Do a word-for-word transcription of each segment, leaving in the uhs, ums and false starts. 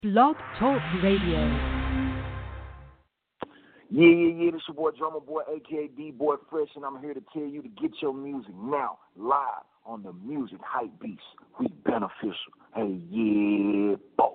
Blog Talk Radio. Yeah, yeah, yeah, this your boy Drummer Boy, a k a. D-Boy Fresh, and I'm here to tell you to get your music now, live on the Music Hype Beats. We beneficial. Hey, yeah, boy.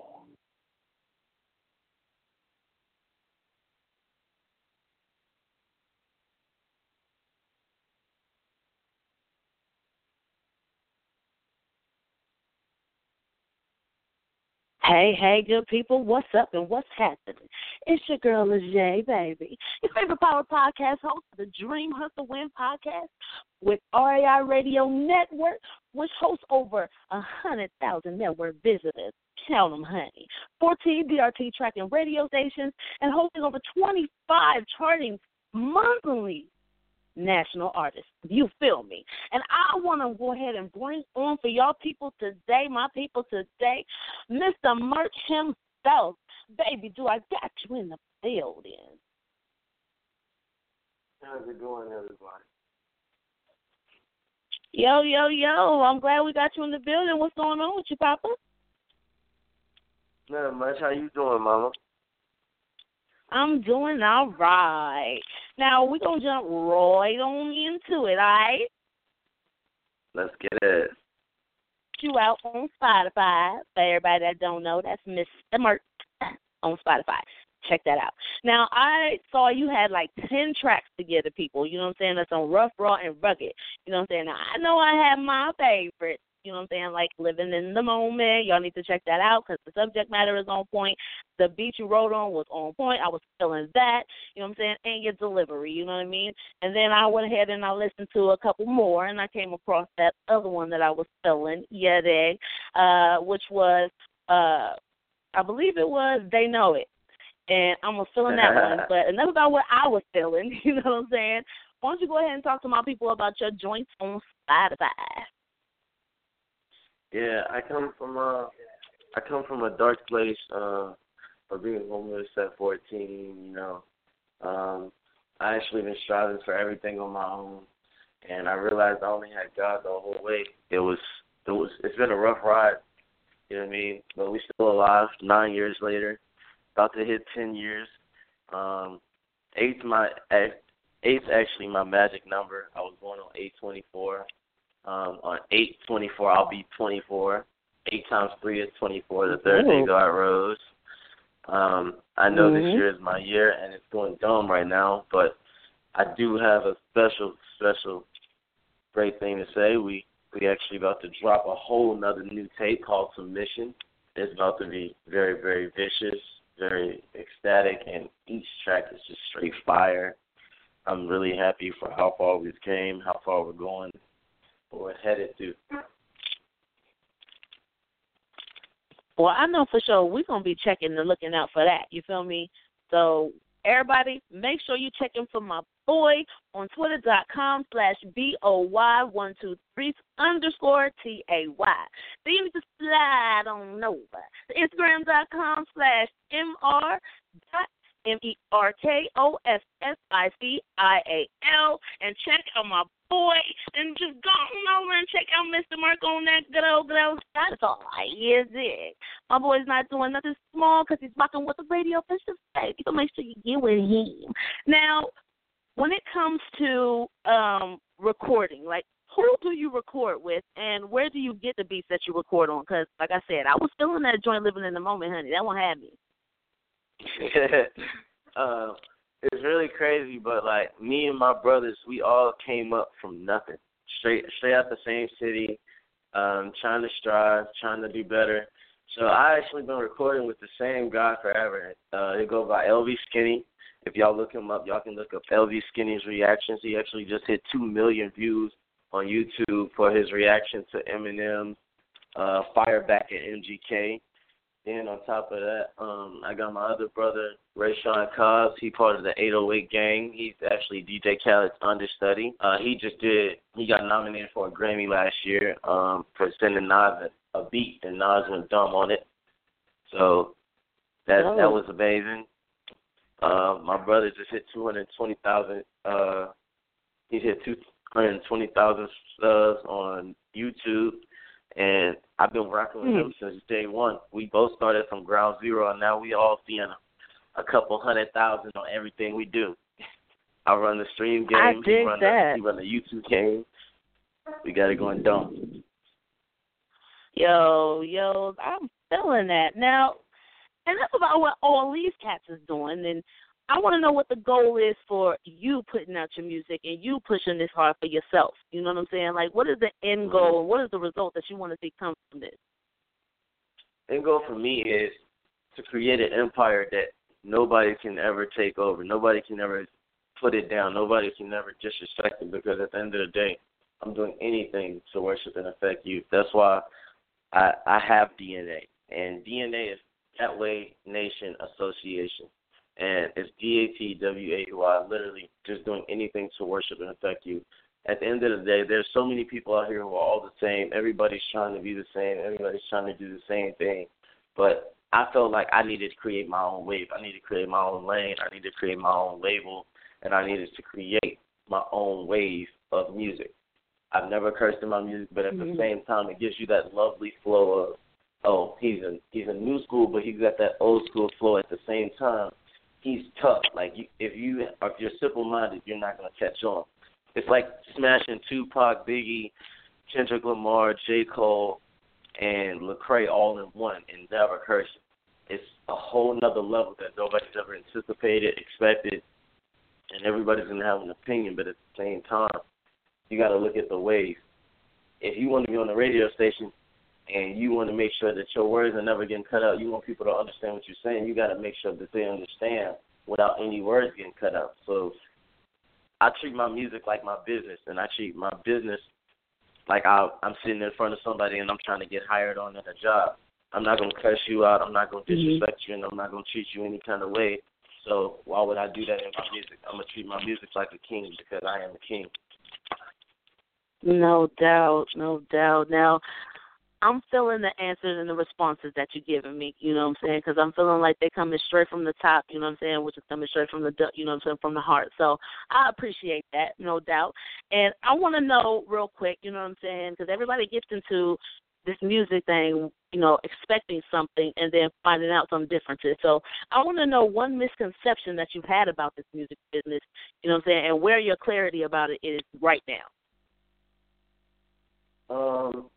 Hey, hey, good people, what's up and what's happening? It's your girl, Lejay, baby. Your favorite power podcast host of the Dream Hustle Win podcast with R A I Radio Network, which hosts over one hundred thousand network visitors. Count them, honey. fourteen D R T tracking radio stations and hosting over twenty-five charting monthly national artists. You feel me? And I want to go ahead and bring on for y'all people today, my people today, Mister Merch himself. Baby, do I got you in the building? How's it going, everybody? Yo, yo, yo. I'm glad we got you in the building. What's going on with you, Papa? Not much. How you doing, Mama? I'm doing all right. Now, we're going to jump right on into it, all right? Let's get it. You out on Spotify. For everybody that don't know, that's Mister Merch on Spotify. Check that out. Now, I saw you had like ten tracks together, people. You know what I'm saying? That's on Rough, Raw, and Rugged. You know what I'm saying? Now, I know I have my favorites. You know what I'm saying? Like Living in the Moment. Y'all need to check that out because the subject matter is on point. The beat you wrote on was on point. I was feeling that. You know what I'm saying? And your delivery. You know what I mean? And then I went ahead and I listened to a couple more, and I came across that other one that I was feeling, yeah, they, uh, which was, uh, I believe it was They Know It. And I was feeling that one. But enough about what I was feeling. You know what I'm saying? Why don't you go ahead and talk to my people about your joints on Spotify? Yeah, I come from a, I come from a dark place uh, of being homeless at fourteen. You know, um, I actually been striving for everything on my own, and I realized I only had God the whole way. It was, it was, it's been a rough ride. You know what I mean? But we still alive. Nine years later, about to hit ten years. Um, eight's my eight's actually my magic number. I was born on eight twenty-four. Um, on eight twenty-four, I'll be twenty-four. eight times three is twenty-four. The third day God rose. Um, I know mm-hmm. this year is my year, and it's going dumb right now, but I do have a special, special, great thing to say. We we actually about to drop a whole nother new tape called Submission. It's about to be very, very vicious, very ecstatic, and each track is just straight fire. I'm really happy for how far we've came, how far we're going. We're headed to. Well, I know for sure we're going to be checking and looking out for that. You feel me? So, everybody, make sure you check in for my boy on twitter.com slash B-O-Y-123 underscore T-A-Y. Then you need to slide on over to Instagram.com slash M-R dot M E R K O S S I C I A L and check out my boy and just go on over and check out Mister Mark on that good old, good old Spotify. Is it? My boy's not doing nothing small because he's rocking with the radio official state. So make sure you get with him. Now, when it comes to um, recording, like, who do you record with and where do you get the beats that you record on? Because, like I said, I was feeling that joint Living in the Moment, honey. That one had me. uh, it's really crazy, but like me and my brothers, we all came up from nothing, straight straight out the same city, um, trying to strive, trying to do better. So I actually been recording with the same guy forever. Uh, it goes by L V Skinny. If y'all look him up, y'all can look up L V Skinny's reactions. He actually just hit two million views on YouTube for his reaction to Eminem's uh, Fire Back at M G K. Then on top of that, um, I got my other brother, Rayshawn Cobbs. He part of the eight oh eight gang. He's actually D J Khaled's understudy. Uh, he just did, he got nominated for a Grammy last year um, for sending Nas a, a beat, and Nas went dumb on it. So that oh. that was amazing. Uh, my brother just hit two hundred twenty thousand. Uh, he hit two hundred twenty thousand subs on YouTube. And I've been rocking with him since day one. We both started from ground zero, and now we all seeing a, a couple hundred thousand on everything we do. I run the stream game. I dig he run that. The, he run the YouTube game. We got it going down. Yo, yo, I'm feeling that. Now, and that's about what all these cats is doing. And I want to know what the goal is for you putting out your music and you pushing this hard for yourself. You know what I'm saying? Like, what is the end goal and what is the result that you want to see come from this? End goal for me is to create an empire that nobody can ever take over. Nobody can ever put it down. Nobody can ever disrespect it, because at the end of the day, I'm doing anything to worship and affect you. That's why I, I have D N A. And D N A is Gateway Nation Association. And it's D A T W A Y, literally just doing anything to worship and affect you. At the end of the day, there's so many people out here who are all the same. Everybody's trying to be the same. Everybody's trying to do the same thing. But I felt like I needed to create my own wave. I needed to create my own lane. I needed to create my own label. And I needed to create my own wave of music. I've never cursed in my music, but at mm-hmm. the same time, it gives you that lovely flow of, oh, he's a, he's a new school, but he's got that old school flow at the same time. He's tough. Like, you, if, you, if you're simple-minded, you're not going to catch on. It's like smashing Tupac, Biggie, Kendrick Lamar, J. Cole, and Lecrae all in one and never cursing. It's a whole nother level that nobody's ever anticipated, expected, and everybody's going to have an opinion, but at the same time, you got to look at the wave. If you want to be on the radio station and you want to make sure that your words are never getting cut out, you want people to understand what you're saying, you got to make sure that they understand without any words getting cut out. So I treat my music like my business, and I treat my business like I, I'm sitting in front of somebody and I'm trying to get hired on at a job. I'm not going to cuss you out. I'm not going to disrespect mm-hmm. you, and I'm not going to treat you any kind of way. So why would I do that in my music? I'm going to treat my music like a king because I am a king. No doubt, no doubt. Now, I'm feeling the answers and the responses that you're giving me, you know what I'm saying, because I'm feeling like they're coming straight from the top, you know what I'm saying, which is coming straight from the, you know what I'm saying, from the heart. So I appreciate that, no doubt. And I want to know real quick, you know what I'm saying, because everybody gets into this music thing, you know, expecting something and then finding out some differences. So I want to know one misconception that you've had about this music business, you know what I'm saying, and where your clarity about it is right now. Um,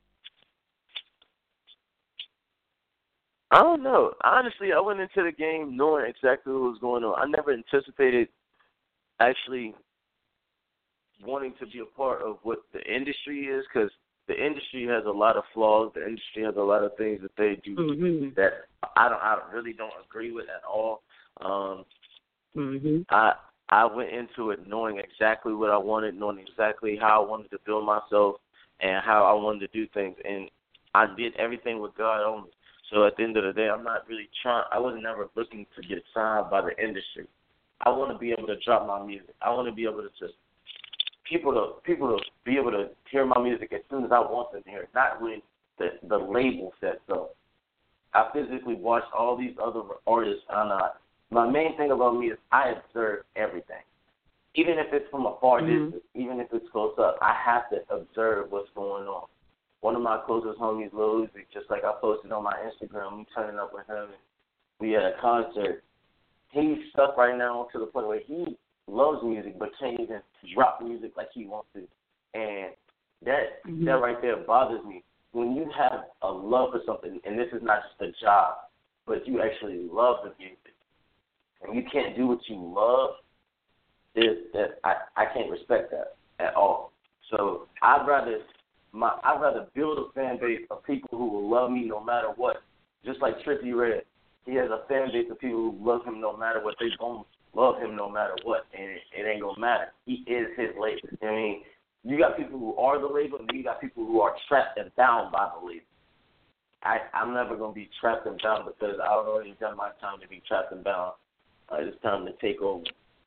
I don't know. Honestly, I went into the game knowing exactly what was going on. I never anticipated actually wanting to be a part of what the industry is, because the industry has a lot of flaws. The industry has a lot of things that they do mm-hmm. that I don't, I really don't agree with at all. Um, mm-hmm. I I went into it knowing exactly what I wanted, knowing exactly how I wanted to build myself and how I wanted to do things, and I did everything with God only. So at the end of the day, I'm not really trying. I was never looking to get signed by the industry. I want to be able to drop my music. I want to be able to just people to people to be able to hear my music as soon as I want them to hear it. Not really the the label sets up. I physically watch all these other artists, and uh, my main thing about me is I observe everything. Even if it's from a far mm-hmm. distance, even if it's close up, I have to observe what's going on. One of my closest homies, Lil Uzi, just like I posted on my Instagram, me turning up with him, and we had a concert. He's stuck right now to the point where he loves music but can't even drop music like he wants to. And that mm-hmm. that right there bothers me. When you have a love for something, and this is not just a job, but you actually love the music, and you can't do what you love, is that I, I can't respect that at all. So I'd rather my I'd rather build a fan base of people who will love me no matter what. Just like Trippie Redd, he has a fan base of people who love him no matter what. They gonna love him no matter what, and it, it ain't gonna matter. He is his label. I mean, you got people who are the label, and you got people who are trapped and bound by the label. I I'm never gonna be trapped and bound because I already done my time to be trapped and bound. Uh, it's time to take over.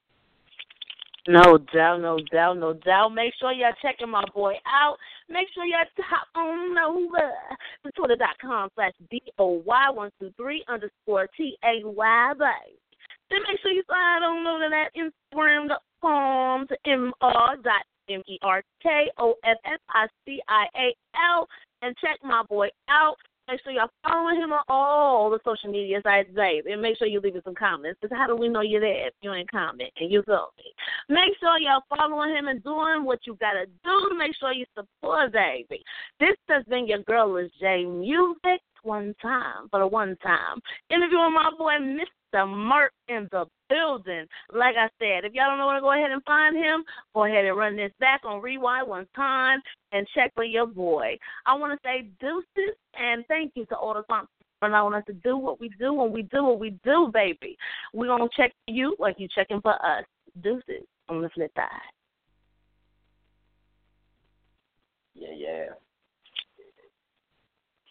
No doubt, no doubt, no doubt. Make sure y'all checking my boy out. Make sure y'all hop on over to twitter.com slash B-O-Y-one-two-three underscore T-A-Y, baby. Then make sure you slide on over to that Instagram.com to M-R dot M-E-R-K-O-F-F-I-C-I-A-L and check my boy out. Make sure y'all following him on all the social media sites, babe. And make sure you leave some comments. Because how do we know you're there if you ain't comment? And you feel me? Make sure y'all following him and doing what you got to do to make sure you support, baby. This has been your girl, Liz J Music. One time, for the one time. Interviewing my boy, Mister Murk, in the building. Like I said, if y'all don't know where to go ahead and find him, go ahead and run this back on rewind one time and check for your boy. I want to say deuces and thank you to all the sponsors for allowing us to do what we do when we do what we do, baby. We're going to check for you like you checking for us. Deuces on the flip side. Yeah, yeah.